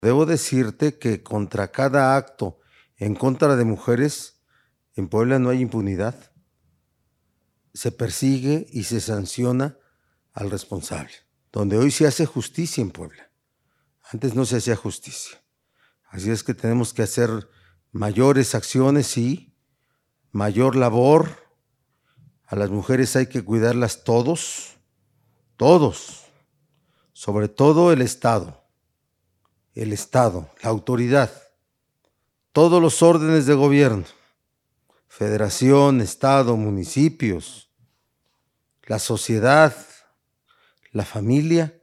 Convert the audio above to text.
Debo decirte que contra cada acto en contra de mujeres, en Puebla no hay impunidad. Se persigue y se sanciona al responsable. Donde hoy se hace justicia en Puebla. Antes no se hacía justicia. Así es que tenemos que hacer mayores acciones, sí, mayor labor. A las mujeres hay que cuidarlas todos, sobre todo el Estado, la autoridad, todos los órdenes de gobierno, federación, Estado, municipios, la sociedad, la familia,